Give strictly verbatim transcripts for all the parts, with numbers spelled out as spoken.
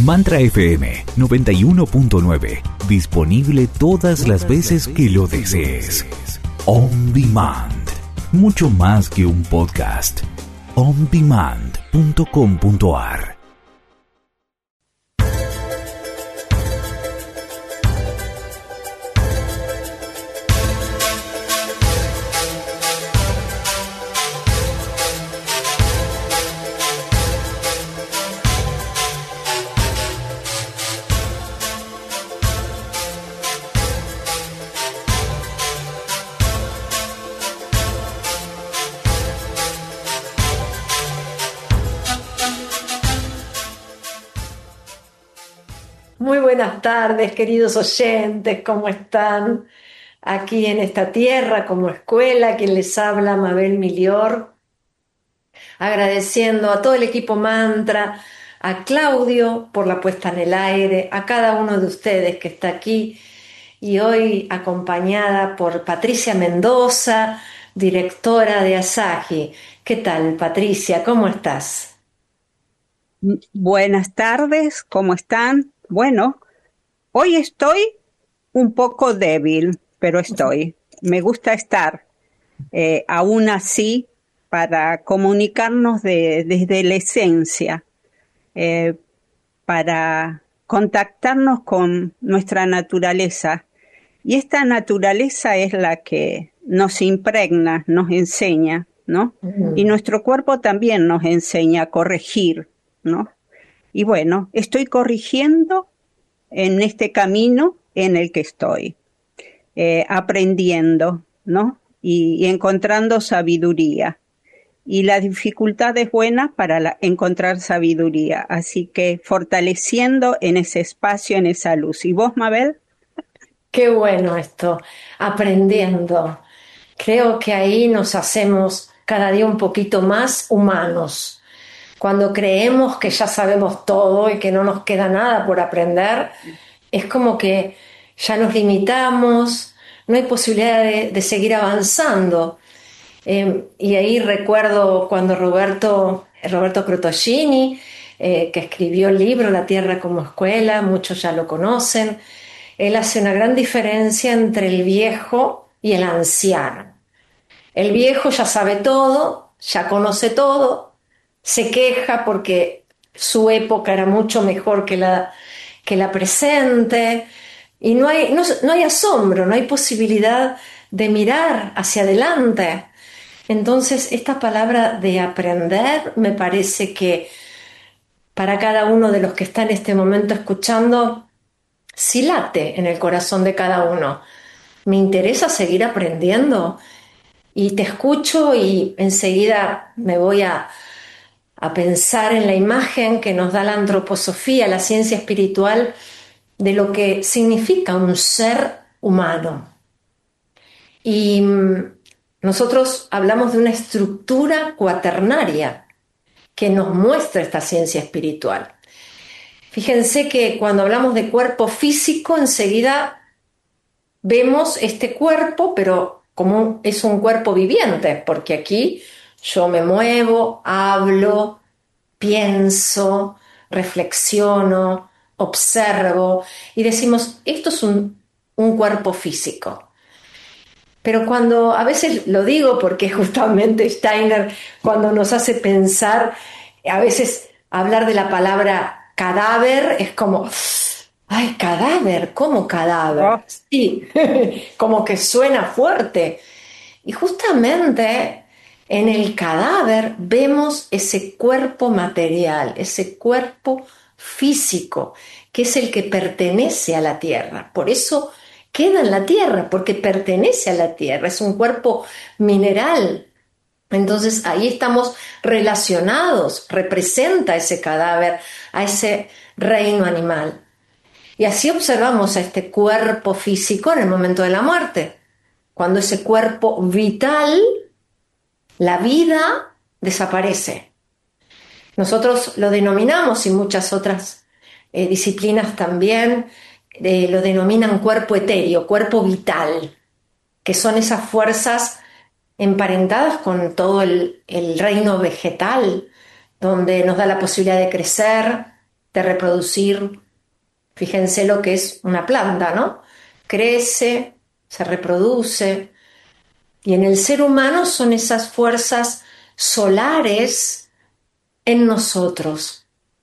Mantra F M noventa y uno punto nueve. Disponible todas las veces que lo desees. On Demand. Mucho más que un podcast. on demand punto com punto a r. Muy buenas tardes, queridos oyentes, ¿cómo están? Aquí en esta tierra como escuela, quien les habla, Mabel Milior, agradeciendo a todo el equipo Mantra, a Claudio por la puesta en el aire, a cada uno de ustedes que está aquí y hoy acompañada por Patricia Mendoza, directora de Asahi. ¿Qué tal, Patricia? ¿Cómo estás? Buenas tardes, ¿cómo están? Bueno, hoy estoy un poco débil, pero estoy. Me gusta estar eh, aún así para comunicarnos de, desde la esencia, eh, para contactarnos con nuestra naturaleza. Y esta naturaleza es la que nos impregna, nos enseña, ¿no? Uh-huh. Y nuestro cuerpo también nos enseña a corregir, ¿no? Y bueno, estoy corrigiendo en este camino en el que estoy, eh, aprendiendo, ¿no? Y, y encontrando sabiduría. Y la dificultad es buena para la, encontrar sabiduría. Así que fortaleciendo en ese espacio, en esa luz. ¿Y vos, Mabel? Qué bueno esto, aprendiendo. Creo que ahí nos hacemos cada día un poquito más humanos. Cuando creemos que ya sabemos todo y que no nos queda nada por aprender, es como que ya nos limitamos, no hay posibilidad de, de seguir avanzando. Eh, y ahí recuerdo cuando Roberto, Roberto Crotogini, eh, que escribió el libro La Tierra como Escuela, muchos ya lo conocen, él hace una gran diferencia entre el viejo y el anciano. El viejo ya sabe todo, ya conoce todo, se queja porque su época era mucho mejor que la, que la presente y no hay, no, no hay asombro, no hay posibilidad de mirar hacia adelante. Entonces, esta palabra de aprender me parece que para cada uno de los que está en este momento escuchando, sí late en el corazón de cada uno. Me interesa seguir aprendiendo y te escucho y enseguida me voy a a pensar en la imagen que nos da la antroposofía, la ciencia espiritual, de lo que significa un ser humano. Y nosotros hablamos de una estructura cuaternaria que nos muestra esta ciencia espiritual. Fíjense que cuando hablamos de cuerpo físico, enseguida vemos este cuerpo, pero como es un cuerpo viviente, porque aquí yo me muevo, hablo, pienso, reflexiono, observo y decimos, esto es un, un cuerpo físico. Pero cuando, a veces lo digo porque justamente Steiner, cuando nos hace pensar, a veces hablar de la palabra cadáver es como, ay, cadáver, ¿cómo cadáver? Oh. Sí, como que suena fuerte. Y justamente en el cadáver vemos ese cuerpo material, ese cuerpo físico, que es el que pertenece a la tierra. Por eso queda en la tierra, porque pertenece a la tierra, es un cuerpo mineral. Entonces ahí estamos relacionados, representa ese cadáver, a ese reino animal. Y así observamos a este cuerpo físico en el momento de la muerte, cuando ese cuerpo vital, la vida, desaparece. Nosotros lo denominamos, y muchas otras eh, disciplinas también, eh, lo denominan cuerpo etéreo, cuerpo vital, que son esas fuerzas emparentadas con todo el, el reino vegetal, donde nos da la posibilidad de crecer, de reproducir. Fíjense lo que es una planta, ¿no? Crece, se reproduce. Y en el ser humano son esas fuerzas solares en nosotros.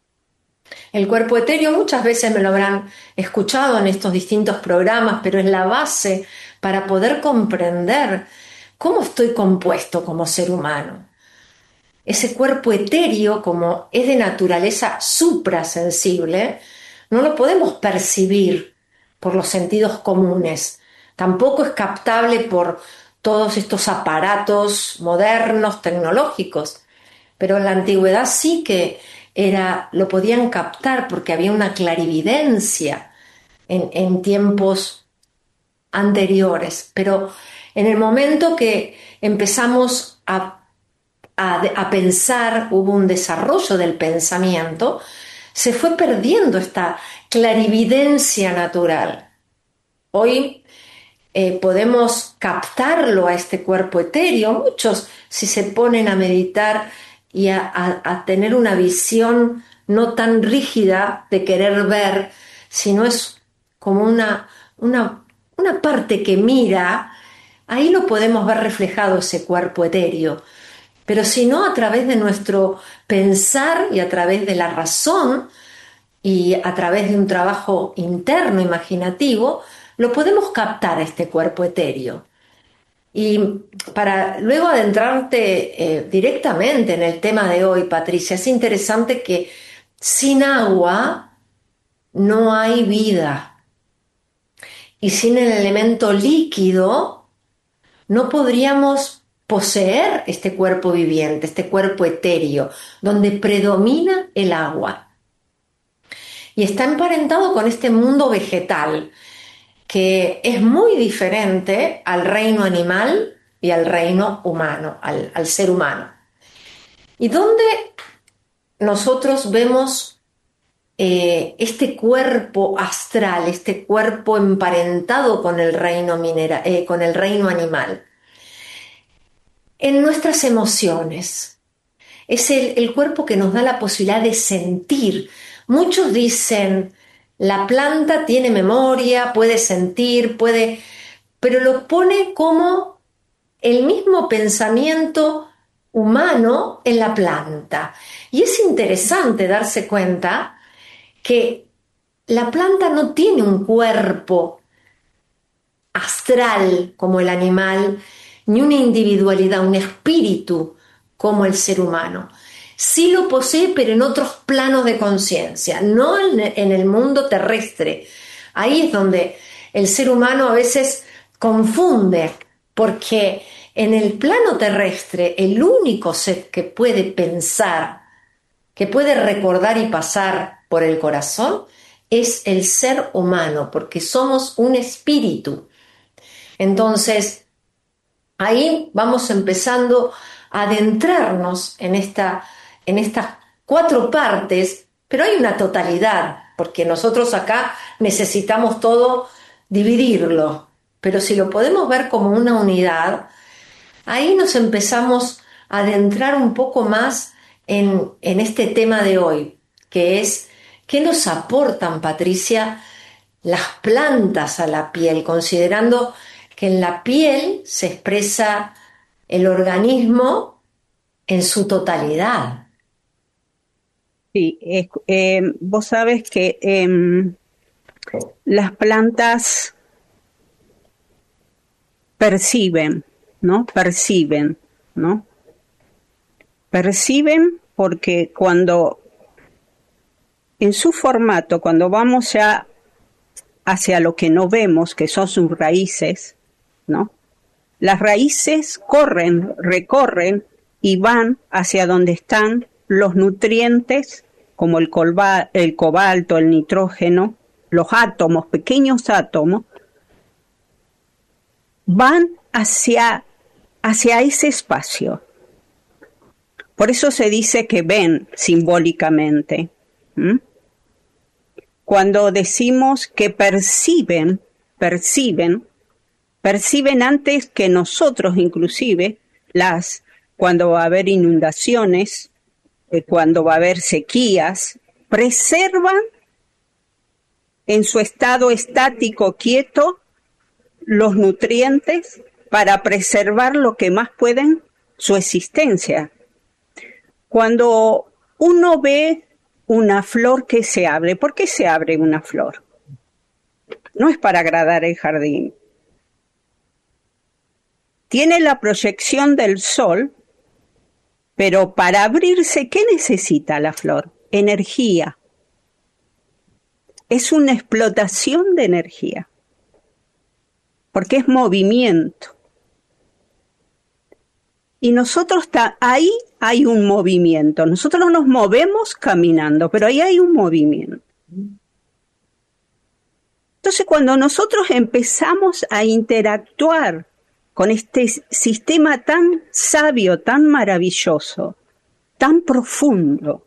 El cuerpo etéreo, muchas veces me lo habrán escuchado en estos distintos programas, pero es la base para poder comprender cómo estoy compuesto como ser humano. Ese cuerpo etéreo, como es de naturaleza suprasensible, no lo podemos percibir por los sentidos comunes. Tampoco es captable por todos estos aparatos modernos, tecnológicos. Pero en la antigüedad sí que era, lo podían captar porque había una clarividencia en, en tiempos anteriores. Pero en el momento que empezamos a, a, a pensar, hubo un desarrollo del pensamiento, se fue perdiendo esta clarividencia natural. Hoy eh, podemos captarlo a este cuerpo etéreo. Muchos, si se ponen a meditar y a, a, a tener una visión no tan rígida de querer ver, sino es como una, una, una parte que mira, ahí lo podemos ver reflejado ese cuerpo etéreo. Pero si no, a través de nuestro pensar y a través de la razón y a través de un trabajo interno, imaginativo, lo podemos captar a este cuerpo etéreo. Y para luego adentrarte eh, directamente en el tema de hoy, Patricia, es interesante que sin agua no hay vida. Y sin el elemento líquido no podríamos poseer este cuerpo viviente, este cuerpo etéreo, donde predomina el agua. Y está emparentado con este mundo vegetal, que es muy diferente al reino animal y al reino humano, al, al ser humano. Y donde nosotros vemos eh, este cuerpo astral, este cuerpo emparentado con el reino, minera, eh, con el reino animal, en nuestras emociones. Es el, el cuerpo que nos da la posibilidad de sentir. Muchos dicen, la planta tiene memoria, puede sentir, puede, pero lo pone como el mismo pensamiento humano en la planta. Y es interesante darse cuenta que la planta no tiene un cuerpo astral como el animal, ni una individualidad, un espíritu como el ser humano. Sí lo posee, pero en otros planos de conciencia, no en, en el mundo terrestre. Ahí es donde el ser humano a veces confunde, porque en el plano terrestre el único ser que puede pensar, que puede recordar y pasar por el corazón, es el ser humano, porque somos un espíritu. Entonces, ahí vamos empezando a adentrarnos en esta en estas cuatro partes, pero hay una totalidad, porque nosotros acá necesitamos todo dividirlo, pero si lo podemos ver como una unidad, ahí nos empezamos a adentrar un poco más en, en este tema de hoy, que es, ¿qué nos aportan, Patricia, las plantas a la piel? Considerando que en la piel se expresa el organismo en su totalidad. Sí, eh, eh, vos sabes que eh, las plantas perciben, ¿no? Perciben, ¿no? Perciben porque cuando, en su formato, cuando vamos ya hacia lo que no vemos, que son sus raíces, ¿no? Las raíces corren, recorren y van hacia donde están los nutrientes, como el, colba, el cobalto, el nitrógeno, los átomos, pequeños átomos, van hacia, hacia ese espacio. Por eso se dice que ven simbólicamente. ¿Mm? Cuando decimos que perciben, perciben, perciben antes que nosotros inclusive, las, cuando va a haber inundaciones, cuando va a haber sequías, preservan en su estado estático quieto los nutrientes para preservar lo que más pueden su existencia. Cuando uno ve una flor que se abre, ¿por qué se abre una flor? No es para agradar el jardín. Tiene la proyección del sol, pero para abrirse, ¿qué necesita la flor? Energía. Es una explotación de energía, porque es movimiento. Y nosotros, ahí hay un movimiento. Nosotros nos movemos caminando, pero ahí hay un movimiento. Entonces, cuando nosotros empezamos a interactuar con este sistema tan sabio, tan maravilloso, tan profundo,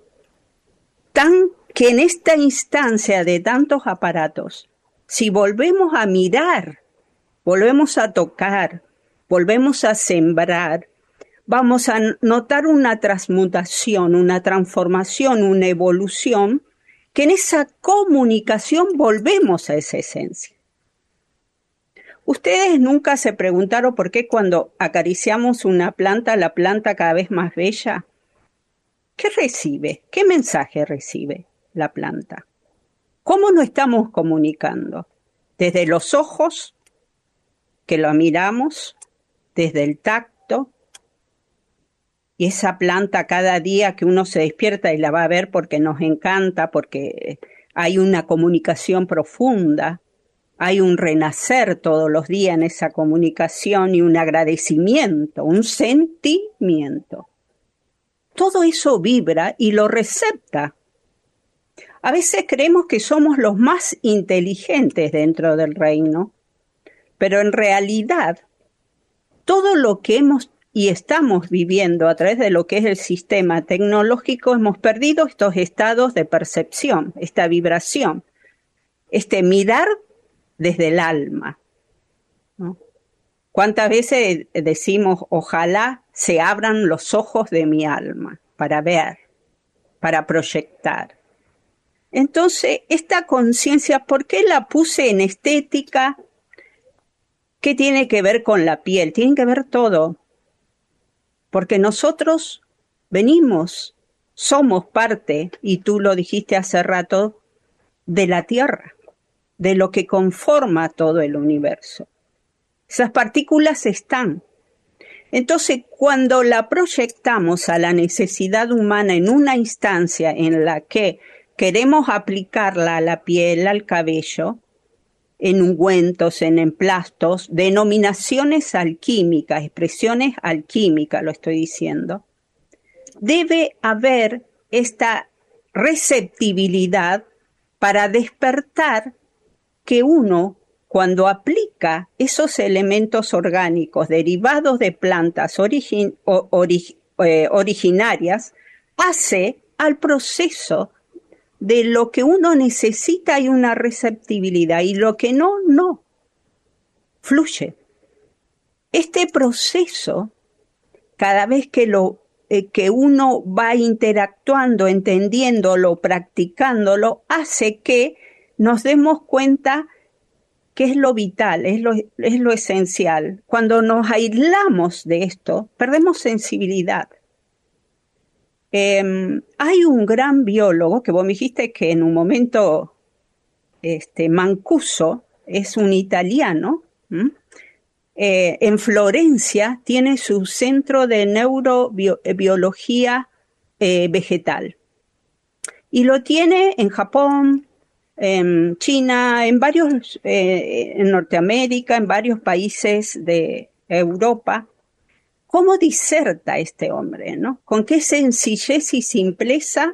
tan que en esta instancia de tantos aparatos, si volvemos a mirar, volvemos a tocar, volvemos a sembrar, vamos a notar una transmutación, una transformación, una evolución, que en esa comunicación volvemos a esa esencia. ¿Ustedes nunca se preguntaron por qué cuando acariciamos una planta, la planta cada vez más bella? ¿Qué recibe? ¿Qué mensaje recibe la planta? ¿Cómo nos estamos comunicando? Desde los ojos, que lo miramos, desde el tacto, y esa planta cada día que uno se despierta y la va a ver porque nos encanta, porque hay una comunicación profunda, hay un renacer todos los días en esa comunicación y un agradecimiento, un sentimiento. Todo eso vibra y lo recepta. A veces creemos que somos los más inteligentes dentro del reino, pero en realidad todo lo que hemos y estamos viviendo a través de lo que es el sistema tecnológico, hemos perdido estos estados de percepción, esta vibración, este mirar desde el alma, ¿no? ¿Cuántas veces decimos, ojalá se abran los ojos de mi alma para ver, para proyectar? Entonces, esta conciencia, ¿por qué la puse en estética? ¿Qué tiene que ver con la piel? Tiene que ver todo. Porque nosotros venimos, somos parte, y tú lo dijiste hace rato, de la Tierra, de lo que conforma todo el universo. Esas partículas están. Entonces, cuando la proyectamos a la necesidad humana en una instancia en la que queremos aplicarla a la piel, al cabello, en ungüentos, en emplastos, denominaciones alquímicas, expresiones alquímicas, lo estoy diciendo, debe haber esta receptibilidad para despertar que uno, cuando aplica esos elementos orgánicos derivados de plantas origin, ori, eh, originarias, hace al proceso de lo que uno necesita hay una receptibilidad y lo que no, no. Fluye. Este proceso, cada vez que, lo, eh, que uno va interactuando, entendiéndolo, practicándolo, hace que nos demos cuenta que es lo vital, es lo, es lo esencial. Cuando nos aislamos de esto, perdemos sensibilidad. Eh, hay un gran biólogo, que vos me dijiste que en un momento, este, Mancuso, es un italiano, eh, en Florencia tiene su centro de neurobiología eh, vegetal. Y lo tiene en Japón, en China, en varios, eh, en Norteamérica, en varios países de Europa. ¿Cómo diserta este hombre, no? Con qué sencillez y simpleza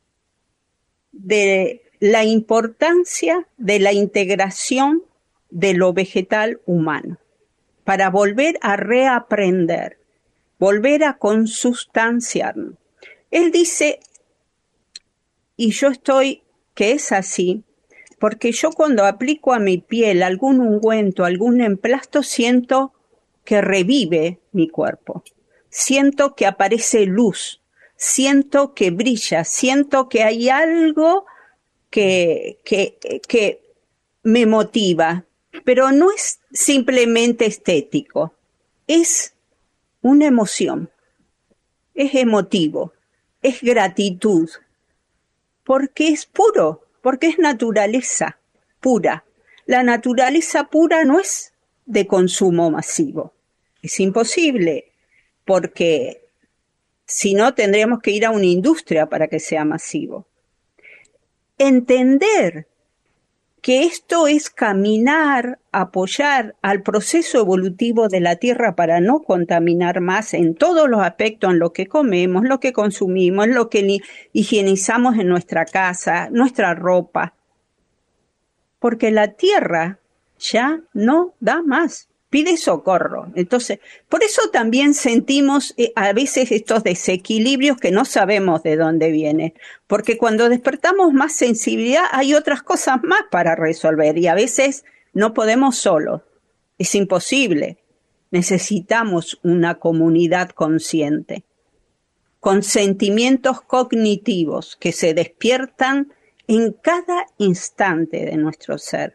de la importancia de la integración de lo vegetal humano para volver a reaprender, volver a consustanciarnos. Él dice, y yo estoy, que es así, porque yo cuando aplico a mi piel algún ungüento, algún emplasto, siento que revive mi cuerpo. Siento que aparece luz, siento que brilla, siento que hay algo que, que, que me motiva, pero no es simplemente estético, es una emoción, es emotivo, es gratitud, porque es puro, porque es naturaleza pura. La naturaleza pura no es de consumo masivo, es imposible, porque si no tendríamos que ir a una industria para que sea masivo. Entender que esto es caminar, apoyar al proceso evolutivo de la Tierra para no contaminar más en todos los aspectos, en lo que comemos, lo que consumimos, en lo que higienizamos en nuestra casa, nuestra ropa. Porque la Tierra ya no da más, pide socorro. Entonces, por eso también sentimos eh, a veces estos desequilibrios que no sabemos de dónde vienen. Porque cuando despertamos más sensibilidad hay otras cosas más para resolver y a veces no podemos solos. Es imposible. Necesitamos una comunidad consciente, con sentimientos cognitivos que se despiertan en cada instante de nuestro ser.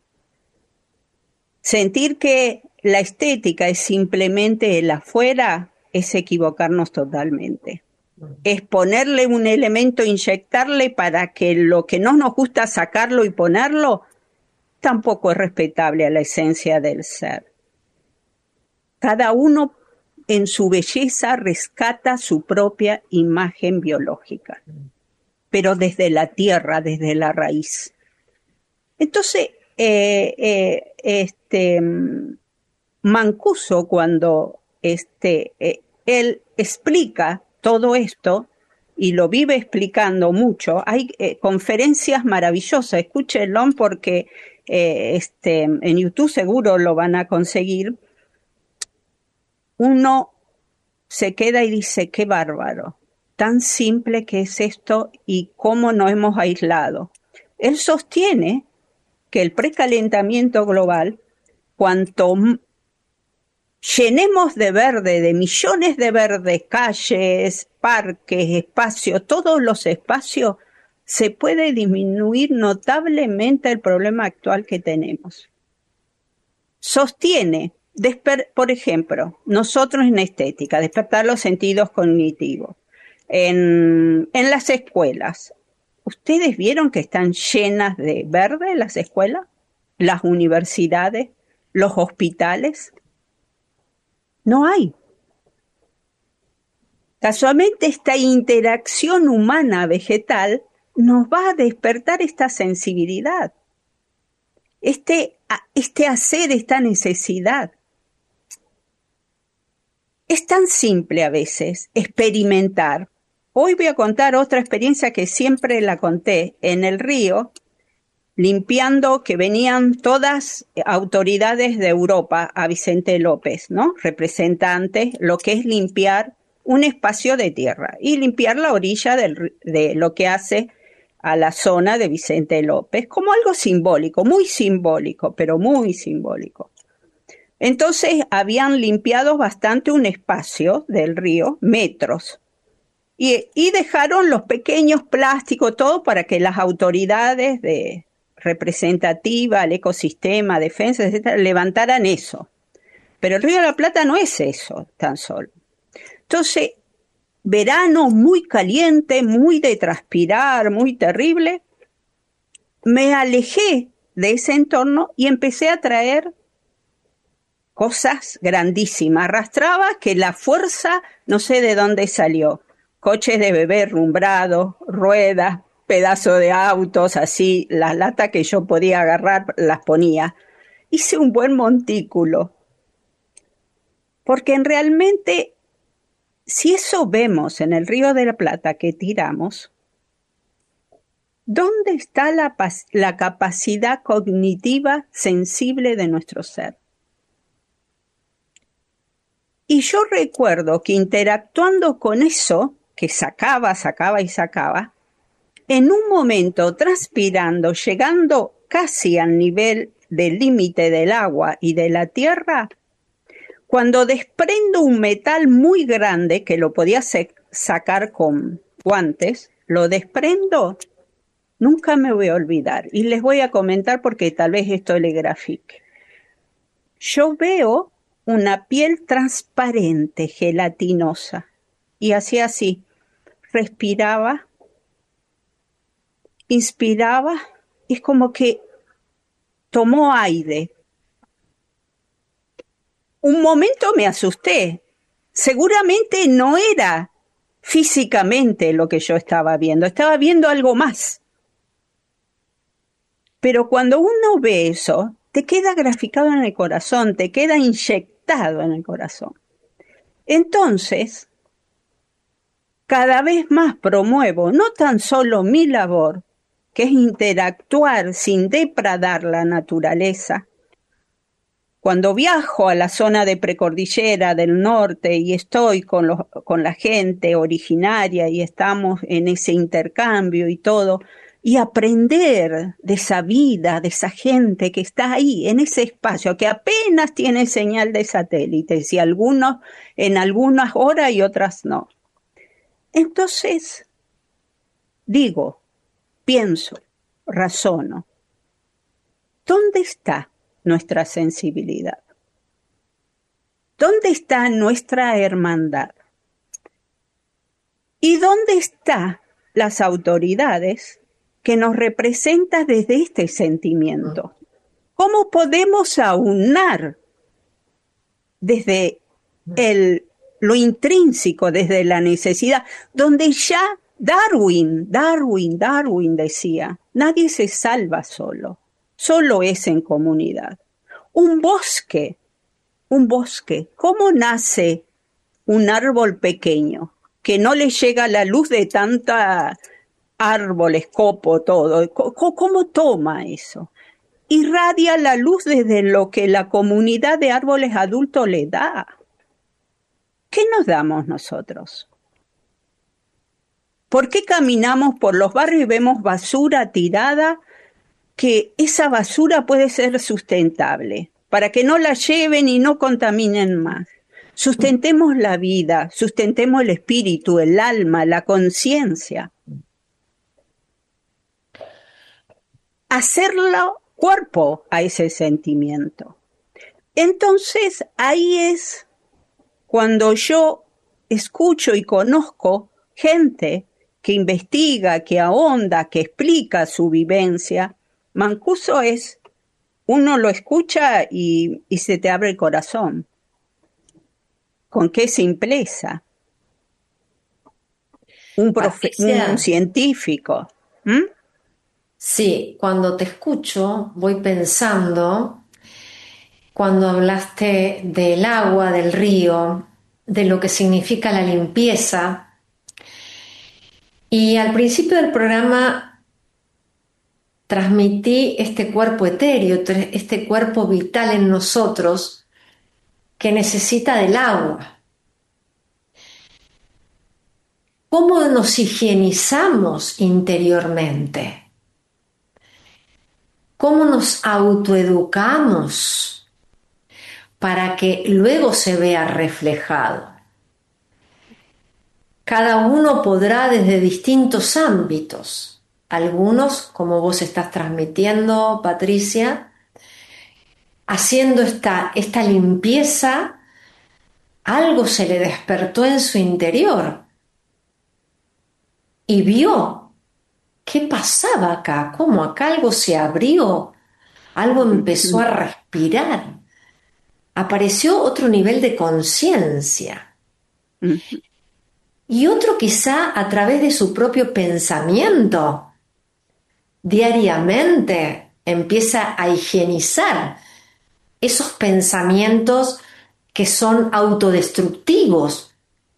Sentir que la estética es simplemente el afuera es equivocarnos totalmente. Es ponerle un elemento, inyectarle para que lo que no nos gusta sacarlo y ponerlo, tampoco es respetable a la esencia del ser. Cada uno en su belleza rescata su propia imagen biológica, pero desde la tierra, desde la raíz. Entonces, eh, eh, este Mancuso, cuando este, eh, él explica todo esto, y lo vive explicando mucho, hay eh, conferencias maravillosas, escúchenlo porque eh, este, en YouTube seguro lo van a conseguir. Uno se queda y dice, qué bárbaro, tan simple que es esto y cómo nos hemos aislado. Él sostiene que el precalentamiento global, cuanto llenemos de verde, de millones de verdes, calles, parques, espacios, todos los espacios, se puede disminuir notablemente el problema actual que tenemos. Sostiene, por ejemplo, nosotros en estética, despertar los sentidos cognitivos. En, en las escuelas, ¿ustedes vieron que están llenas de verde las escuelas? Las universidades, los hospitales. No hay. Casualmente esta interacción humana-vegetal nos va a despertar esta sensibilidad, este, este hacer, esta necesidad. Es tan simple a veces experimentar. Hoy voy a contar otra experiencia que siempre la conté en el río, limpiando, que venían todas autoridades de Europa a Vicente López, ¿no? Representantes, lo que es limpiar un espacio de tierra y limpiar la orilla del, de lo que hace a la zona de Vicente López, como algo simbólico, muy simbólico, pero muy simbólico. Entonces habían limpiado bastante un espacio del río, metros, y, y dejaron los pequeños plásticos, todo para que las autoridades de representativa, el ecosistema, defensa, etcétera, levantaran eso. Pero el Río de la Plata no es eso tan solo. Entonces, verano muy caliente, muy de transpirar, muy terrible, me alejé de ese entorno y empecé a traer cosas grandísimas. Arrastraba que la fuerza, no sé de dónde salió, coches de bebé rumbrados, ruedas, pedazos de autos, así, las latas que yo podía agarrar las ponía. Hice un buen montículo, porque en realmente, si eso vemos en el Río de la Plata que tiramos, ¿dónde está la, la capacidad cognitiva sensible de nuestro ser? Y yo recuerdo que interactuando con eso, que sacaba, sacaba y sacaba, en un momento transpirando, llegando casi al nivel del límite del agua y de la tierra, cuando desprendo un metal muy grande que lo podía sacar con guantes, lo desprendo, nunca me voy a olvidar. Y les voy a comentar porque tal vez esto le grafique. Yo veo una piel transparente, gelatinosa, y hacía así, respiraba, inspiraba, es como que tomó aire. Un momento me asusté. Seguramente no era físicamente lo que yo estaba viendo, estaba viendo algo más. Pero cuando uno ve eso, te queda graficado en el corazón, te queda inyectado en el corazón. Entonces, cada vez más promuevo no tan solo mi labor, que es interactuar sin depredar la naturaleza. Cuando viajo a la zona de precordillera del norte y estoy con, los, con la gente originaria y estamos en ese intercambio y todo, y aprender de esa vida, de esa gente que está ahí, en ese espacio, que apenas tiene señal de satélites, y algunos en algunas horas y otras no. Entonces, digo, pienso, razono, ¿dónde está nuestra sensibilidad? ¿Dónde está nuestra hermandad? ¿Y dónde están las autoridades que nos representan desde este sentimiento? ¿Cómo podemos aunar desde el, lo intrínseco, desde la necesidad, donde ya Darwin, Darwin, Darwin decía, nadie se salva solo, solo es en comunidad. Un bosque, un bosque, ¿cómo nace un árbol pequeño que no le llega la luz de tanta árboles, copo, todo? ¿Cómo toma eso? Irradia la luz desde lo que la comunidad de árboles adultos le da. ¿Qué nos damos nosotros? ¿Por qué caminamos por los barrios y vemos basura tirada? Que esa basura puede ser sustentable, para que no la lleven y no contaminen más. Sustentemos la vida, sustentemos el espíritu, el alma, la conciencia. Hacerlo cuerpo a ese sentimiento. Entonces, ahí es cuando yo escucho y conozco gente que investiga, que ahonda, que explica su vivencia. Mancuso es, uno lo escucha y, y se te abre el corazón. Con qué simpleza. Un, profe, un científico. ¿Mm? Sí, cuando te escucho voy pensando, cuando hablaste del agua, del río, de lo que significa la limpieza, y al principio del programa transmití este cuerpo etéreo, este cuerpo vital en nosotros que necesita del agua. ¿Cómo nos higienizamos interiormente? ¿Cómo nos autoeducamos para que luego se vea reflejado? Cada uno podrá desde distintos ámbitos, algunos, como vos estás transmitiendo, Patricia, haciendo esta, esta limpieza, algo se le despertó en su interior y vio qué pasaba acá, cómo acá algo se abrió, algo empezó a respirar, apareció otro nivel de conciencia. Y otro quizá a través de su propio pensamiento, diariamente empieza a higienizar esos pensamientos que son autodestructivos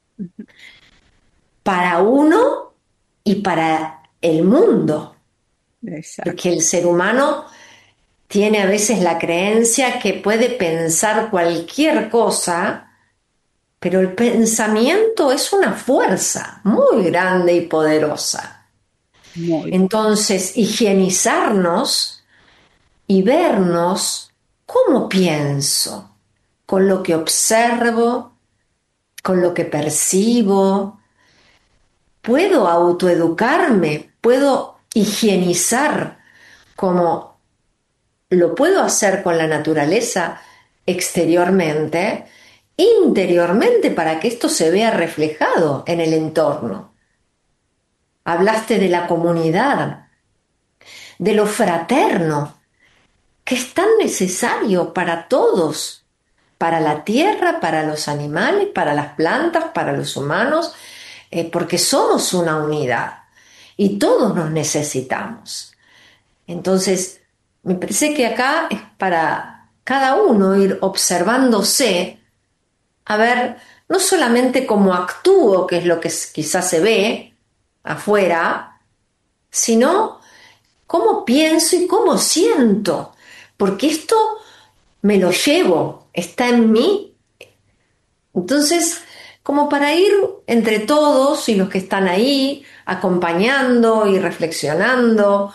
para uno y para el mundo. Exacto. Porque el ser humano tiene a veces la creencia que puede pensar cualquier cosa, pero el pensamiento es una fuerza muy grande y poderosa. Muy Entonces, higienizarnos y vernos cómo pienso, con lo que observo, con lo que percibo, puedo autoeducarme, puedo higienizar como lo puedo hacer con la naturaleza exteriormente, interiormente, para que esto se vea reflejado en el entorno. Hablaste de la comunidad, de lo fraterno, que es tan necesario para todos, para la tierra, para los animales, para las plantas, para los humanos, eh, porque somos una unidad y todos nos necesitamos. Entonces, me parece que acá es para cada uno ir observándose, a ver, no solamente cómo actúo, que es lo que quizás se ve afuera, sino cómo pienso y cómo siento, porque esto me lo llevo, está en mí. Entonces, como para ir entre todos y los que están ahí, acompañando y reflexionando,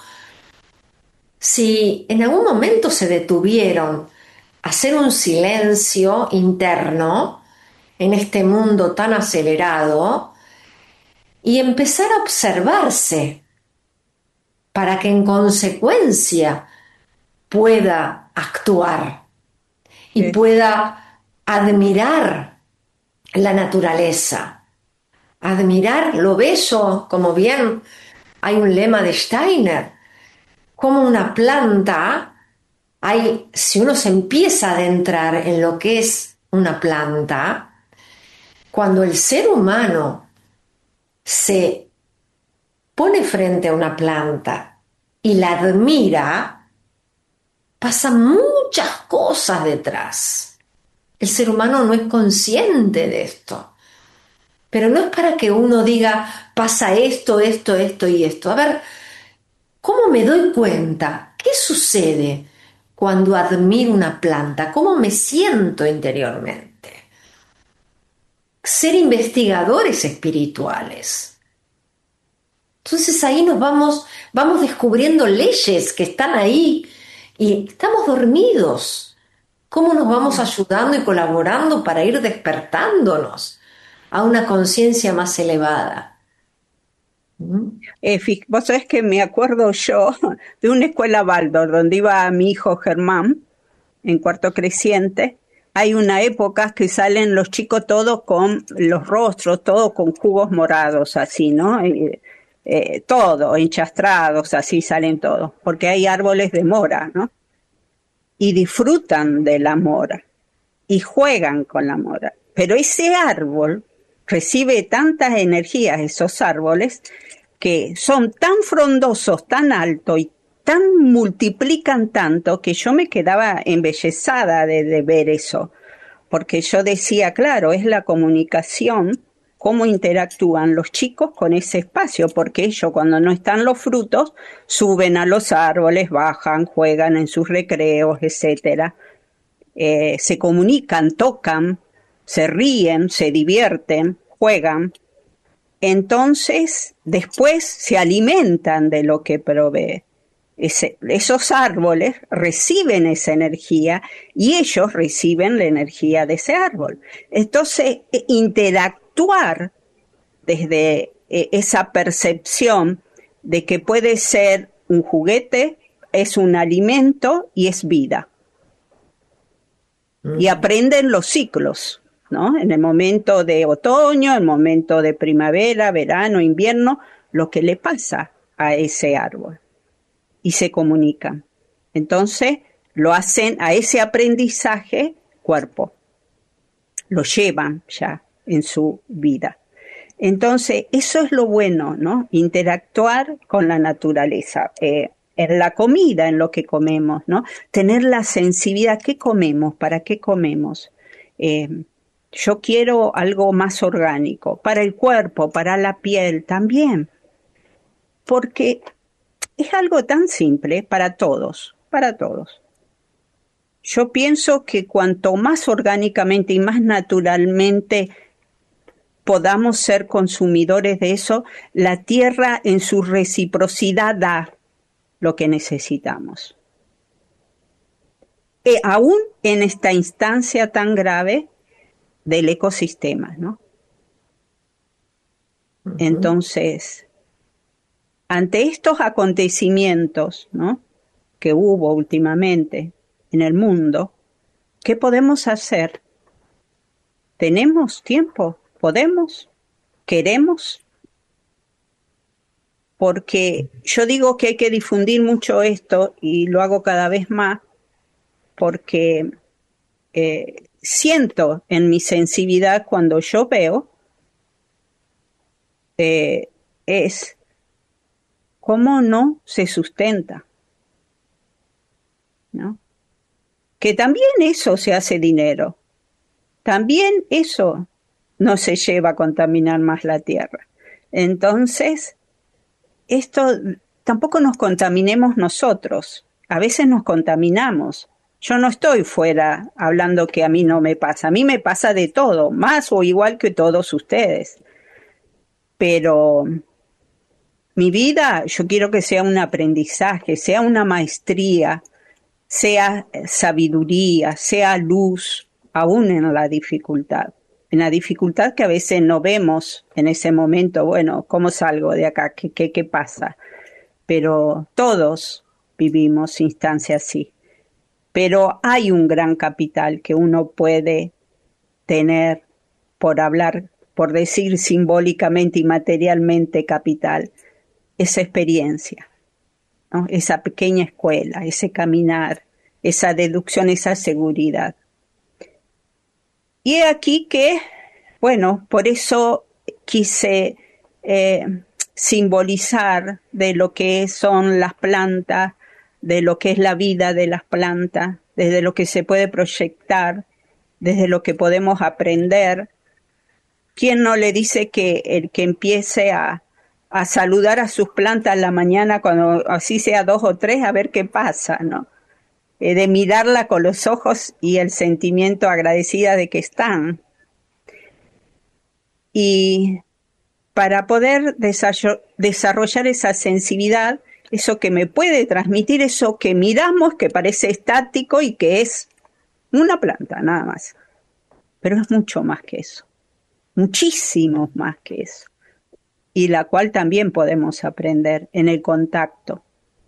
si en algún momento se detuvieron a hacer un silencio interno en este mundo tan acelerado y empezar a observarse para que en consecuencia pueda actuar y Sí. pueda admirar la naturaleza, admirar lo bello, como bien hay un lema de Steiner, como una planta, hay, si uno se empieza a adentrar en lo que es una planta, cuando el ser humano se pone frente a una planta y la admira, pasan muchas cosas detrás. El ser humano no es consciente de esto. Pero no es para que uno diga, pasa esto, esto, esto y esto. A ver, ¿cómo me doy cuenta? ¿Qué sucede cuando admiro una planta? ¿Cómo me siento interiormente? Ser investigadores espirituales. Entonces ahí nos vamos, vamos descubriendo leyes que están ahí y estamos dormidos. ¿Cómo nos vamos ayudando y colaborando para ir despertándonos a una conciencia más elevada? ¿Mm? Eh, fi- vos sabés que me acuerdo yo de una escuela Waldorf donde iba mi hijo Germán en cuarto creciente. Hay una época que salen los chicos todos con los rostros, todos con jugos morados, así, ¿no? Eh, eh, todo, enchastrados, así salen todos, porque hay árboles de mora, ¿no? Y disfrutan de la mora y juegan con la mora. Pero ese árbol recibe tantas energías, esos árboles, que son tan frondosos, tan altos y tan multiplican tanto que yo me quedaba embellesada de, de ver eso, porque yo decía, claro, es la comunicación, cómo interactúan los chicos con ese espacio, porque ellos cuando no están los frutos suben a los árboles, bajan, juegan en sus recreos, etcétera. Eh, se comunican, tocan, se ríen, se divierten, juegan. Entonces, después se alimentan de lo que provee. Ese, esos árboles reciben esa energía y ellos reciben la energía de ese árbol. Entonces, interactuar desde eh, esa percepción de que puede ser un juguete, es un alimento y es vida. Y aprenden los ciclos, ¿no? En el momento de otoño, en el momento de primavera, verano, invierno, lo que le pasa a ese árbol. Y se comunican. Entonces, lo hacen a ese aprendizaje cuerpo. Lo llevan ya en su vida. Entonces, eso es lo bueno, ¿no? Interactuar con la naturaleza. Eh, en la comida, en lo que comemos, ¿no? Tener la sensibilidad, ¿qué comemos? ¿Para qué comemos? Eh, yo quiero algo más orgánico, para el cuerpo, para la piel también, porque es algo tan simple para todos, para todos. Yo pienso que cuanto más orgánicamente y más naturalmente podamos ser consumidores de eso, la tierra en su reciprocidad da lo que necesitamos. E aún en esta instancia tan grave del ecosistema, ¿no? Uh-huh. Entonces, ante estos acontecimientos, ¿no?, que hubo últimamente en el mundo, ¿qué podemos hacer? ¿Tenemos tiempo? ¿Podemos? ¿Queremos? Porque yo digo que hay que difundir mucho esto y lo hago cada vez más porque eh, siento en mi sensibilidad cuando yo veo eh, es cómo no se sustenta, ¿no? Que también eso se hace dinero, también eso no se lleva a contaminar más la tierra. Entonces, esto tampoco nos contaminemos nosotros, a veces nos contaminamos. Yo no estoy fuera hablando que a mí no me pasa, a mí me pasa de todo, más o igual que todos ustedes. Pero mi vida yo quiero que sea un aprendizaje, sea una maestría, sea sabiduría, sea luz, aún en la dificultad. En la dificultad que a veces no vemos en ese momento, bueno, ¿cómo salgo de acá? ¿Qué, qué, qué pasa? Pero todos vivimos instancias así. Pero hay un gran capital que uno puede tener, por hablar, por decir simbólicamente y materialmente capital, esa experiencia, ¿no? Esa pequeña escuela, ese caminar, esa deducción, esa seguridad. Y he aquí que, bueno, por eso quise eh, simbolizar de lo que son las plantas, de lo que es la vida de las plantas, desde lo que se puede proyectar, desde lo que podemos aprender. ¿Quién no le dice que el que empiece a, a saludar a sus plantas en la mañana, cuando así sea dos o tres, a ver qué pasa, ¿no? Eh, de mirarla con los ojos y el sentimiento agradecida de que están. Y para poder desarrollar esa sensibilidad, eso que me puede transmitir, eso que miramos, que parece estático y que es una planta, nada más. Pero es mucho más que eso, muchísimo más que eso. Y la cual también podemos aprender en el contacto,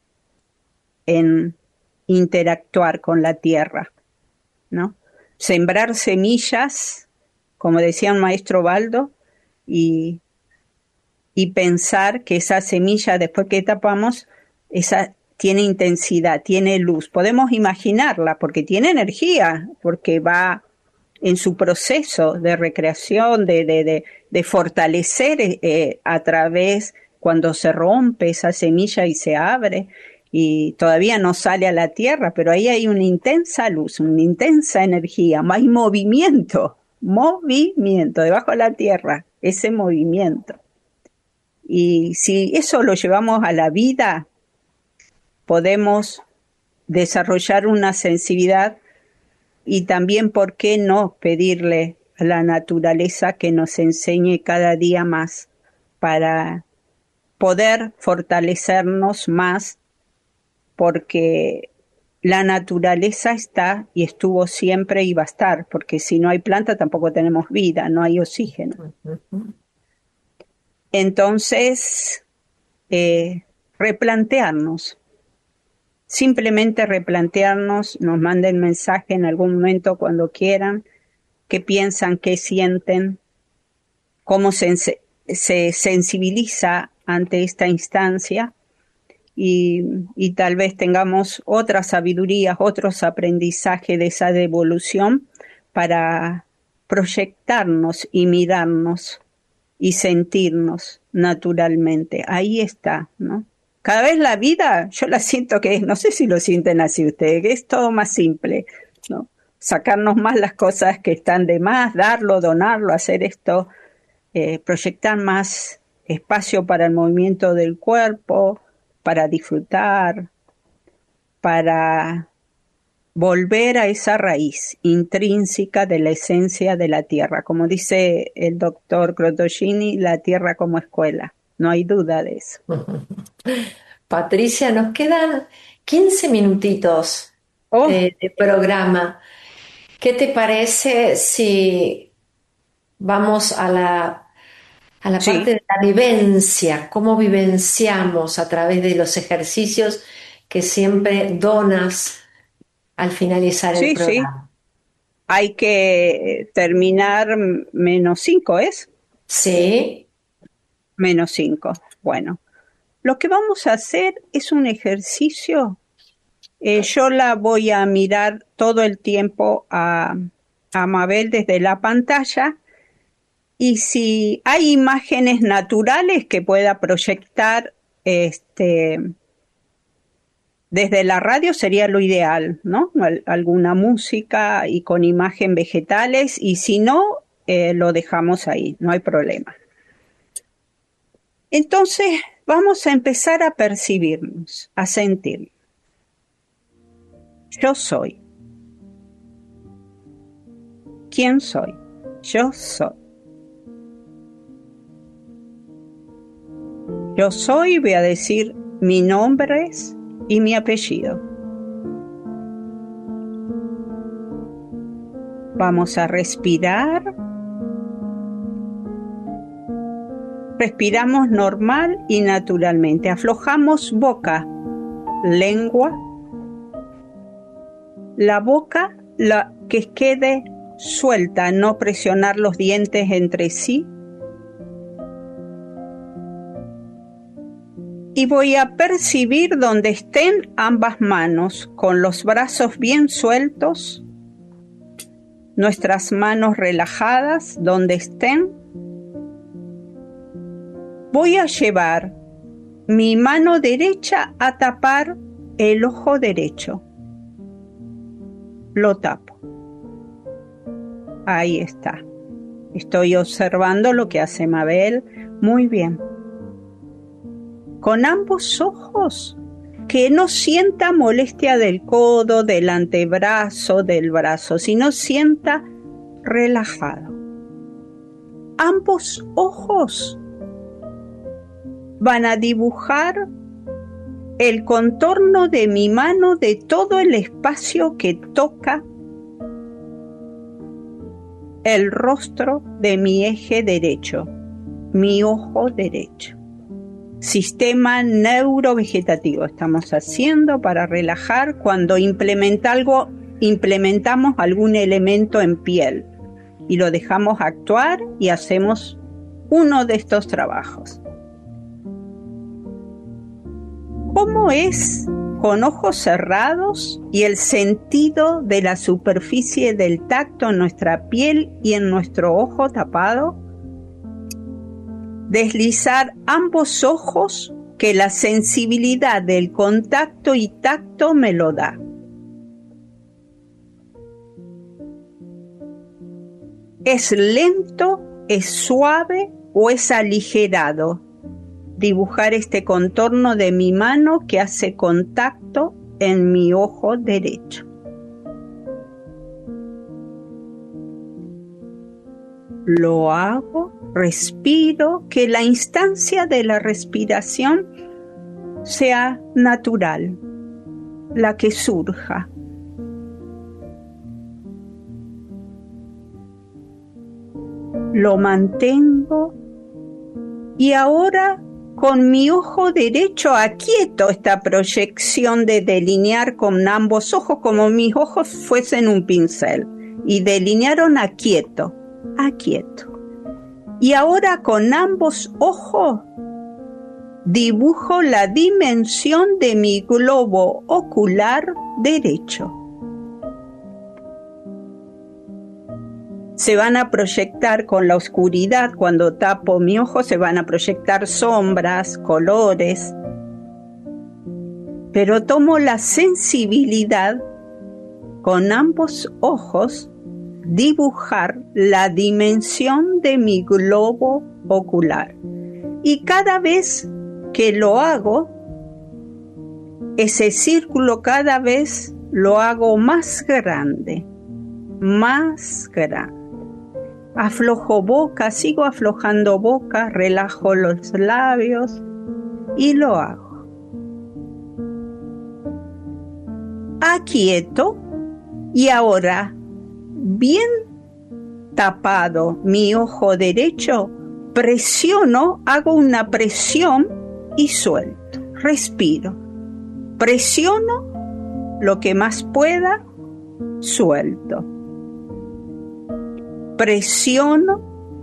en interactuar con la tierra, ¿no? Sembrar semillas, como decía un maestro Baldo, y, y pensar que esa semilla, después que tapamos, esa tiene intensidad, tiene luz. Podemos imaginarla porque tiene energía, porque va en su proceso de recreación, de, de, de, de fortalecer eh, a través, cuando se rompe esa semilla y se abre, y todavía no sale a la tierra, pero ahí hay una intensa luz, una intensa energía, hay movimiento, movimiento debajo de la tierra, ese movimiento. Y si eso lo llevamos a la vida, podemos desarrollar una sensibilidad y también, ¿por qué no pedirle a la naturaleza que nos enseñe cada día más para poder fortalecernos más? Porque la naturaleza está y estuvo siempre y va a estar, porque si no hay planta tampoco tenemos vida, no hay oxígeno. Entonces, eh, replantearnos, simplemente replantearnos, nos manden mensaje en algún momento cuando quieran, qué piensan, qué sienten, cómo se, se sensibiliza ante esta instancia. Y, y tal vez tengamos otras sabidurías, otros aprendizajes de esa devolución para proyectarnos y mirarnos y sentirnos naturalmente. Ahí está, ¿no? Cada vez la vida, yo la siento que es, no sé si lo sienten así ustedes, que es todo más simple, ¿no? Sacarnos más las cosas que están de más, darlo, donarlo, hacer esto, eh, proyectar más espacio para el movimiento del cuerpo, para disfrutar, para volver a esa raíz intrínseca de la esencia de la tierra. Como dice el doctor Crotogini, la tierra como escuela. No hay duda de eso. Patricia, nos quedan quince minutitos oh. de, de programa. ¿Qué te parece si vamos a la a la Sí. parte de la vivencia, cómo vivenciamos a través de los ejercicios que siempre donas al finalizar el Sí, sí. programa. Hay que terminar menos cinco, ¿es? Sí, Menos cinco. Bueno, lo que vamos a hacer es un ejercicio. Eh, yo la voy a mirar todo el tiempo a, a Mabel desde la pantalla, y si hay imágenes naturales que pueda proyectar este, desde la radio sería lo ideal, ¿no? Al- alguna música y con imagen vegetales, y si no, eh, lo dejamos ahí, no hay problema. Entonces vamos a empezar a percibirnos, a sentir. Yo soy. ¿Quién soy? Yo soy. Yo soy, voy a decir mi nombre y mi apellido. Vamos a respirar. Respiramos normal y naturalmente. Aflojamos boca, lengua. La boca la que quede suelta, no presionar los dientes entre sí. Y voy a percibir donde estén ambas manos, con los brazos bien sueltos, nuestras manos relajadas donde estén. Voy a llevar mi mano derecha a tapar el ojo derecho. Lo tapo. Ahí está. Estoy observando lo que hace Mabel. Muy bien. Con ambos ojos, que no sienta molestia del codo, del antebrazo, del brazo, sino sienta relajado. Ambos ojos van a dibujar el contorno de mi mano, de todo el espacio que toca el rostro de mi eje derecho, mi ojo derecho. Sistema neurovegetativo estamos haciendo para relajar cuando implementa algo, implementamos algún elemento en piel y lo dejamos actuar y hacemos uno de estos trabajos. ¿Cómo es con ojos cerrados y el sentido de la superficie del tacto en nuestra piel y en nuestro ojo tapado? Deslizar ambos ojos, que la sensibilidad del contacto y tacto me lo da. ¿Es lento, es suave o es aligerado? Dibujar este contorno de mi mano que hace contacto en mi ojo derecho. Lo hago, respiro, que la instancia de la respiración sea natural, la que surja. Lo mantengo y ahora con mi ojo derecho aquieto esta proyección de delinear con ambos ojos como mis ojos fuesen un pincel y delinearon aquieto, aquieto. Y ahora con ambos ojos dibujo la dimensión de mi globo ocular derecho. Se van a proyectar con la oscuridad, cuando tapo mi ojo, se van a proyectar sombras, colores. Pero tomo la sensibilidad con ambos ojos, dibujar la dimensión de mi globo ocular. Y cada vez que lo hago, ese círculo cada vez lo hago más grande, más grande. Aflojo boca, sigo aflojando boca, relajo los labios y lo hago. Aquieto y ahora, bien tapado mi ojo derecho, presiono, hago una presión y suelto, respiro. Presiono lo que más pueda, suelto. Presiono,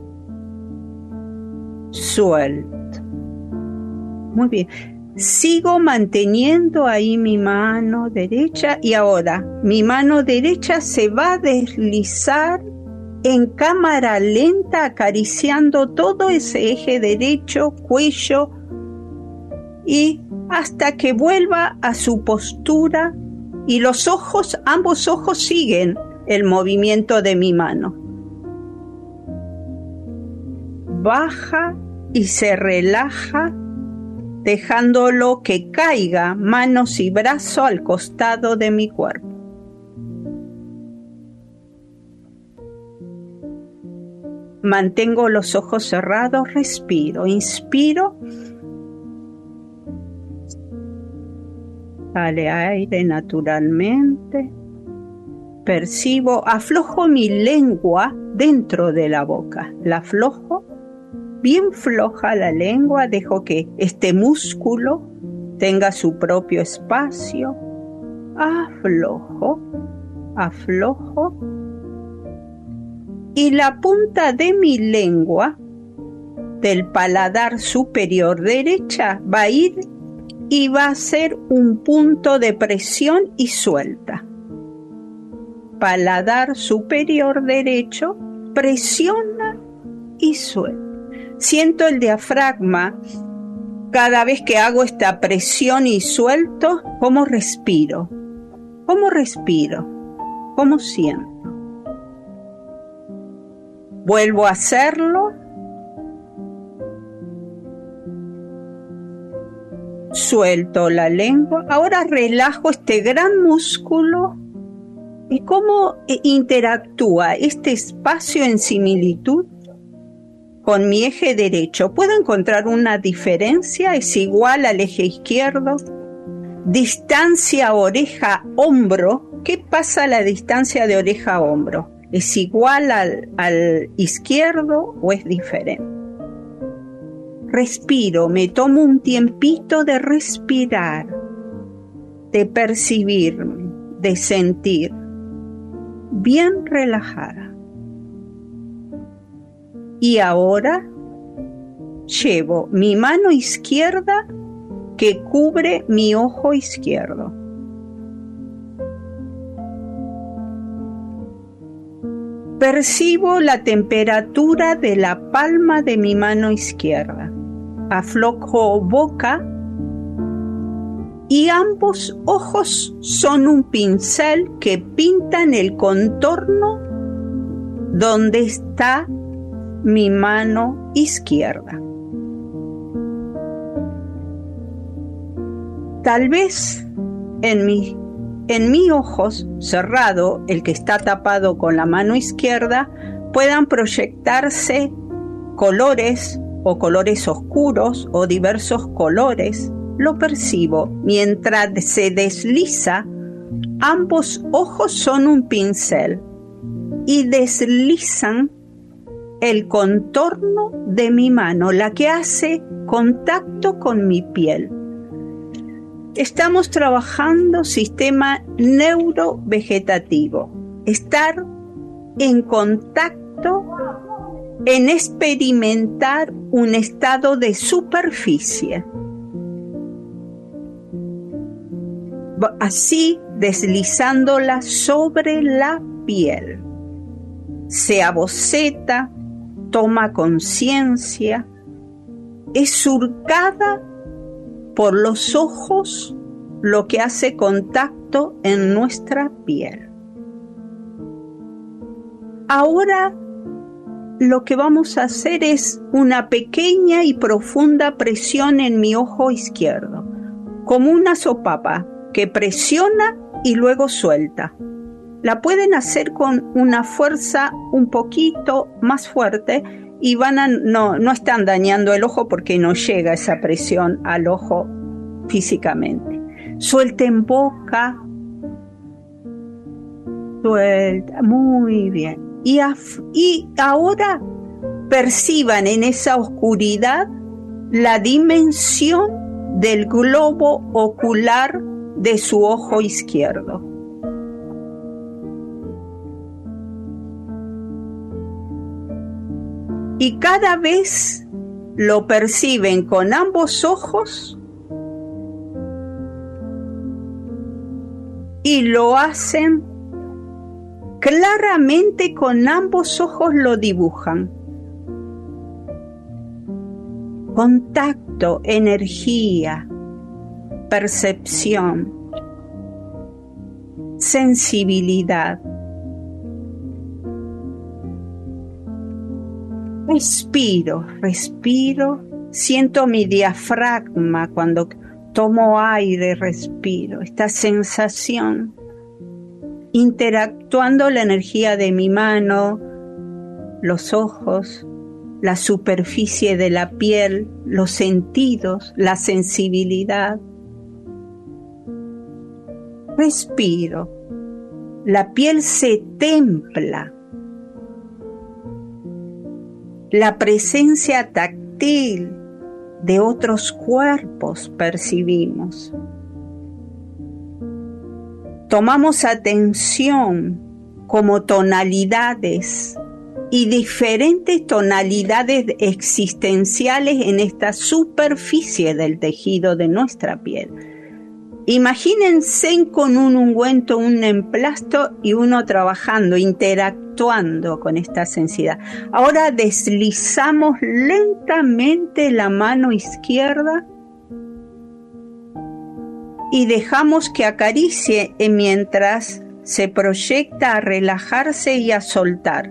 suelto. Muy bien. Sigo manteniendo ahí mi mano derecha y ahora mi mano derecha se va a deslizar en cámara lenta, acariciando todo ese eje derecho, cuello, y hasta que vuelva a su postura y los ojos, ambos ojos siguen el movimiento de mi mano. Baja y se relaja, dejándolo que caiga manos y brazo al costado de mi cuerpo. Mantengo los ojos cerrados, respiro, inspiro. Sale aire naturalmente. Percibo, aflojo mi lengua dentro de la boca. La aflojo, bien floja la lengua, dejo que este músculo tenga su propio espacio. Aflojo, aflojo. Y la punta de mi lengua, del paladar superior derecha, va a ir y va a ser un punto de presión y suelta. Paladar superior derecho, presiona y suelta. Siento el diafragma cada vez que hago esta presión y suelto. ¿Cómo respiro? ¿Cómo respiro? ¿Cómo siento? Vuelvo a hacerlo. Suelto la lengua. Ahora relajo este gran músculo. ¿Y cómo interactúa este espacio en similitud con mi eje derecho? ¿Puedo encontrar una diferencia? ¿Es igual al eje izquierdo? Distancia oreja-hombro. ¿Qué pasa a la distancia de oreja a hombro? ¿Es igual al, al izquierdo o es diferente? Respiro, me tomo un tiempito de respirar, de percibirme, de sentir, bien relajada. Y ahora llevo mi mano izquierda que cubre mi ojo izquierdo. Percibo la temperatura de la palma de mi mano izquierda. Aflojo boca y ambos ojos son un pincel que pintan el contorno donde está mi mano izquierda. Tal vez en mi En mis ojos, cerrado, el que está tapado con la mano izquierda, puedan proyectarse colores o colores oscuros o diversos colores. Lo percibo. Mientras se desliza, ambos ojos son un pincel y deslizan el contorno de mi mano, la que hace contacto con mi piel. Estamos trabajando sistema neurovegetativo, estar en contacto, en experimentar un estado de superficie. Así deslizándola sobre la piel. Se aboceta, toma conciencia, es surcada por los ojos, lo que hace contacto en nuestra piel. Ahora lo que vamos a hacer es una pequeña y profunda presión en mi ojo izquierdo, como una sopapa que presiona y luego suelta. La pueden hacer con una fuerza un poquito más fuerte y van a, no, no están dañando el ojo porque no llega esa presión al ojo físicamente. Suelten boca. Suelta. Muy bien. Y, af, y ahora perciban en esa oscuridad la dimensión del globo ocular de su ojo izquierdo. Y cada vez lo perciben con ambos ojos y lo hacen claramente, con ambos ojos lo dibujan. Contacto, energía, percepción, sensibilidad. Respiro, respiro, siento mi diafragma cuando tomo aire, respiro, esta sensación, interactuando la energía de mi mano, los ojos, la superficie de la piel, los sentidos, la sensibilidad. Respiro, la piel se templa. La presencia táctil de otros cuerpos percibimos. Tomamos atención como tonalidades y diferentes tonalidades existenciales en esta superficie del tejido de nuestra piel. Imagínense con un ungüento, un emplasto y uno trabajando, interactuando con esta sensibilidad. Ahora deslizamos lentamente la mano izquierda y dejamos que acaricie mientras se proyecta a relajarse y a soltar.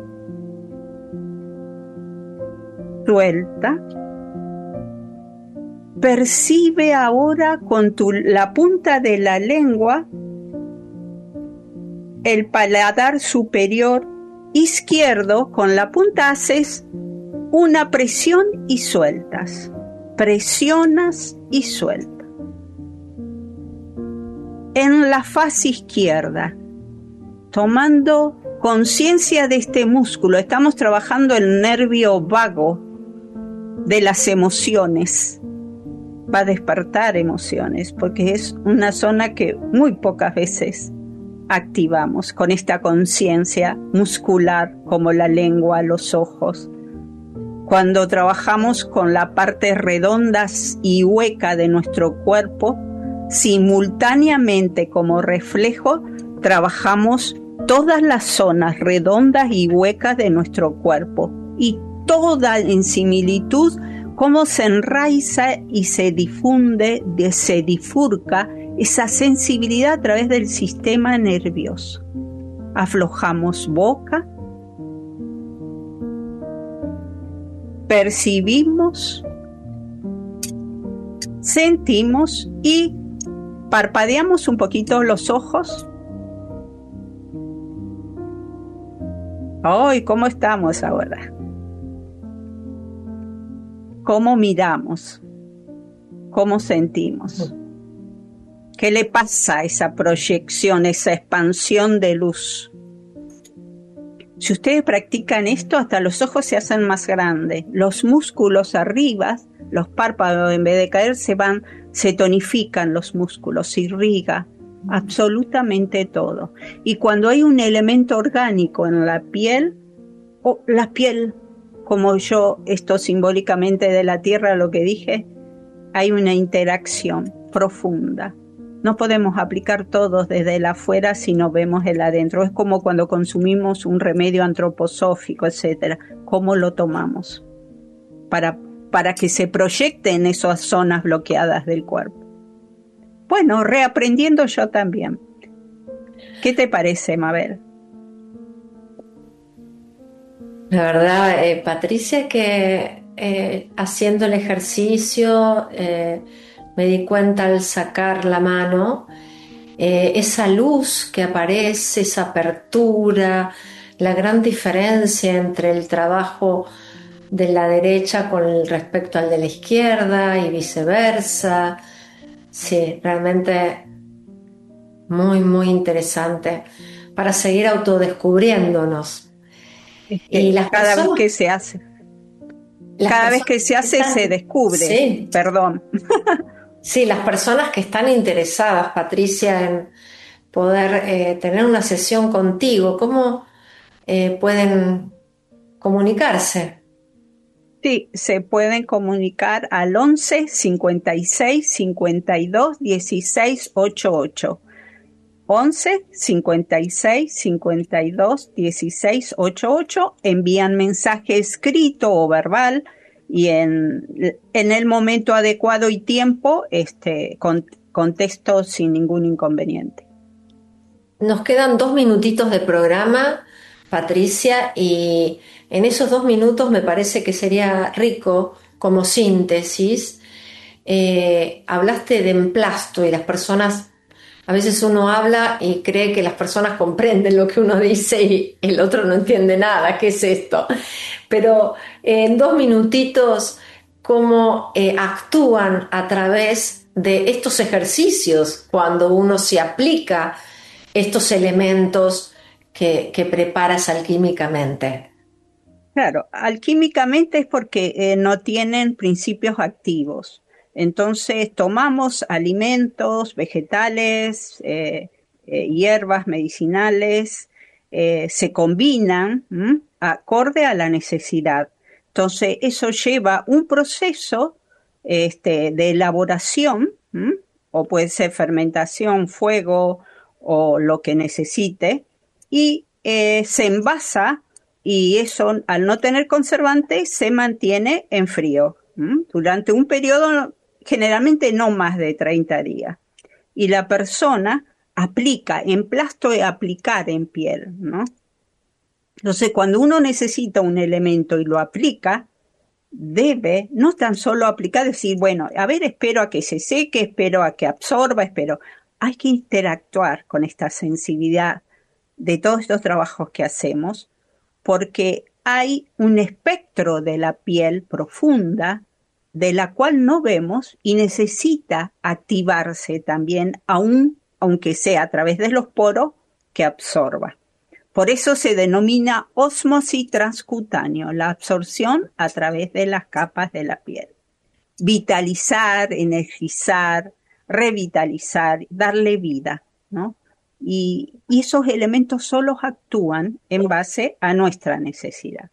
Suelta. Percibe ahora con tu, la punta de la lengua el paladar superior izquierdo. Con la punta haces una presión y sueltas. Presionas y sueltas. En la faz izquierda, tomando conciencia de este músculo, estamos trabajando el nervio vago de las emociones. Va a despertar emociones porque es una zona que muy pocas veces activamos con esta conciencia muscular como la lengua, los ojos. Cuando trabajamos con la parte redonda y hueca de nuestro cuerpo, simultáneamente como reflejo trabajamos todas las zonas redondas y huecas de nuestro cuerpo y toda en similitud cómo se enraiza y se difunde, se difurca esa sensibilidad a través del sistema nervioso. Aflojamos boca, percibimos, sentimos y parpadeamos un poquito los ojos. ¡Ay! ¿Cómo estamos ahora? ¿Cómo miramos? ¿Cómo sentimos? ¿Qué le pasa a esa proyección, esa expansión de luz? Si ustedes practican esto, hasta los ojos se hacen más grandes. Los músculos arriba, los párpados, en vez de caer, se van, se tonifican los músculos, se irriga absolutamente todo. Y cuando hay un elemento orgánico en la piel, o la piel, como yo, esto simbólicamente de la tierra, lo que dije, hay una interacción profunda. No podemos aplicar todos desde el afuera si no vemos el adentro. Es como cuando consumimos un remedio antroposófico, etcétera. ¿Cómo lo tomamos? Para, para que se proyecte en esas zonas bloqueadas del cuerpo. Bueno, reaprendiendo yo también. ¿Qué te parece, Mabel? La verdad, eh, Patricia, que eh, haciendo el ejercicio eh, me di cuenta al sacar la mano, eh, esa luz que aparece, esa apertura, la gran diferencia entre el trabajo de la derecha con respecto al de la izquierda y viceversa. Sí, realmente muy, muy interesante para seguir autodescubriéndonos. Y las cada personas, vez que se hace, cada vez que se hace están, se descubre. Sí. Perdón. Sí, las personas que están interesadas, Patricia, en poder eh, tener una sesión contigo, ¿cómo eh, pueden comunicarse? Sí, se pueden comunicar al once cincuenta y seis cincuenta y dos dieciséis ochenta y ocho. once cincuenta y seis cincuenta y dos dieciséis ochenta y ocho. Envían mensaje escrito o verbal y en, en el momento adecuado y tiempo este, con, contesto sin ningún inconveniente. Nos quedan dos minutitos de programa, Patricia, y en esos dos minutos me parece que sería rico, como síntesis, eh, hablaste de emplasto y las personas, a veces uno habla y cree que las personas comprenden lo que uno dice y el otro no entiende nada, ¿qué es esto? Pero eh, en dos minutitos, ¿cómo eh, actúan a través de estos ejercicios cuando uno se aplica estos elementos que, que preparas alquímicamente? Claro, alquímicamente es porque eh, no tienen principios activos. Entonces tomamos alimentos, vegetales, eh, eh, hierbas medicinales, eh, se combinan ¿m? acorde a la necesidad. Entonces eso lleva un proceso este, de elaboración, ¿m? o puede ser fermentación, fuego o lo que necesite, y eh, se envasa. Y eso, al no tener conservante, se mantiene en frío ¿m? durante un periodo generalmente no más de treinta días. Y la persona aplica, emplasto es aplicar en piel, ¿no? Entonces, cuando uno necesita un elemento y lo aplica, debe no tan solo aplicar, decir, bueno, a ver, espero a que se seque, espero a que absorba, espero. Hay que interactuar con esta sensibilidad de todos estos trabajos que hacemos, porque hay un espectro de la piel profunda de la cual no vemos y necesita activarse también, aun, aunque sea a través de los poros, que absorba. Por eso se denomina ósmosis transcutáneo, la absorción a través de las capas de la piel. Vitalizar, energizar, revitalizar, darle vida, ¿no? Y, y esos elementos solos actúan en base a nuestra necesidad.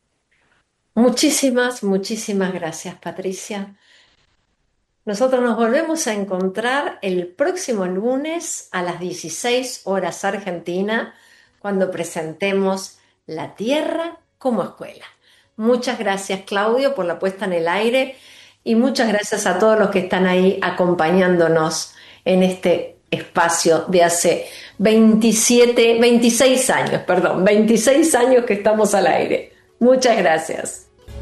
Muchísimas, muchísimas gracias, Patricia. Nosotros nos volvemos a encontrar el próximo lunes a las dieciséis horas Argentina, cuando presentemos La Tierra como Escuela. Muchas gracias, Claudio, por la puesta en el aire y muchas gracias a todos los que están ahí acompañándonos en este espacio de hace veintisiete, veintiséis años, perdón, veintiséis años que estamos al aire. Muchas gracias.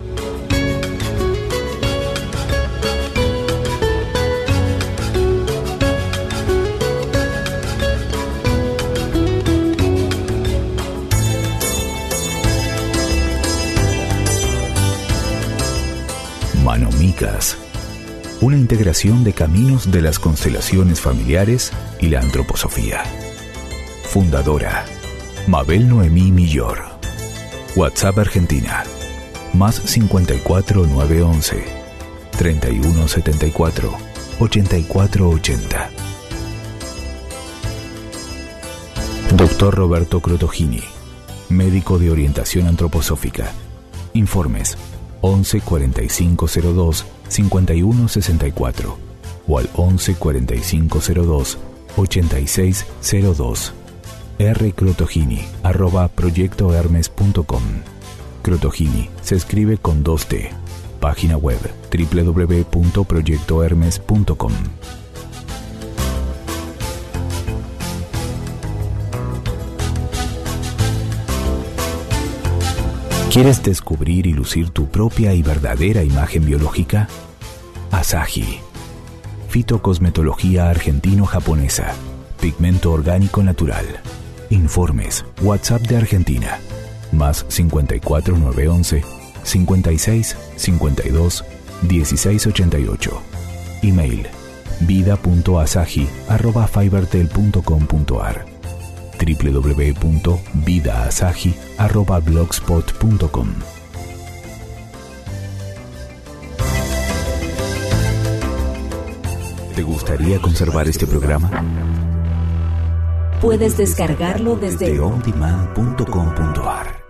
Manomicas, una integración de caminos de las constelaciones familiares y la antroposofía. Fundadora, Mabel Noemí Millor. WhatsApp Argentina, más cincuenta y cuatro nueve once, treinta y uno setenta y cuatro, ochenta y cuatro ochenta. Doctor Roberto Crotogini, médico de orientación antroposófica. Informes once cuarenta y cinco cero dos, cincuenta y uno sesenta y cuatro o al once cuarenta y cinco cero dos, ochenta y seis cero dos. R. Crotogini arroba proyecto hermes punto com. Crotogini se escribe con dos T. Página web doble u doble u doble u punto proyecto hermes punto com. ¿Quieres descubrir y lucir tu propia y verdadera imagen biológica? Asahi. Fitocosmetología argentino-japonesa. Pigmento orgánico natural. Informes. WhatsApp de Argentina. Más cincuenta y cuatro nueve once, cincuenta y seis cincuenta y dos, dieciséis ochenta y ocho. Email. vida punto asahi arroba fibertel punto com punto ar. w w w punto vida asahi arroba blogspot punto com. ¿Te gustaría conservar este programa? Puedes descargarlo desde on demand punto com punto a r.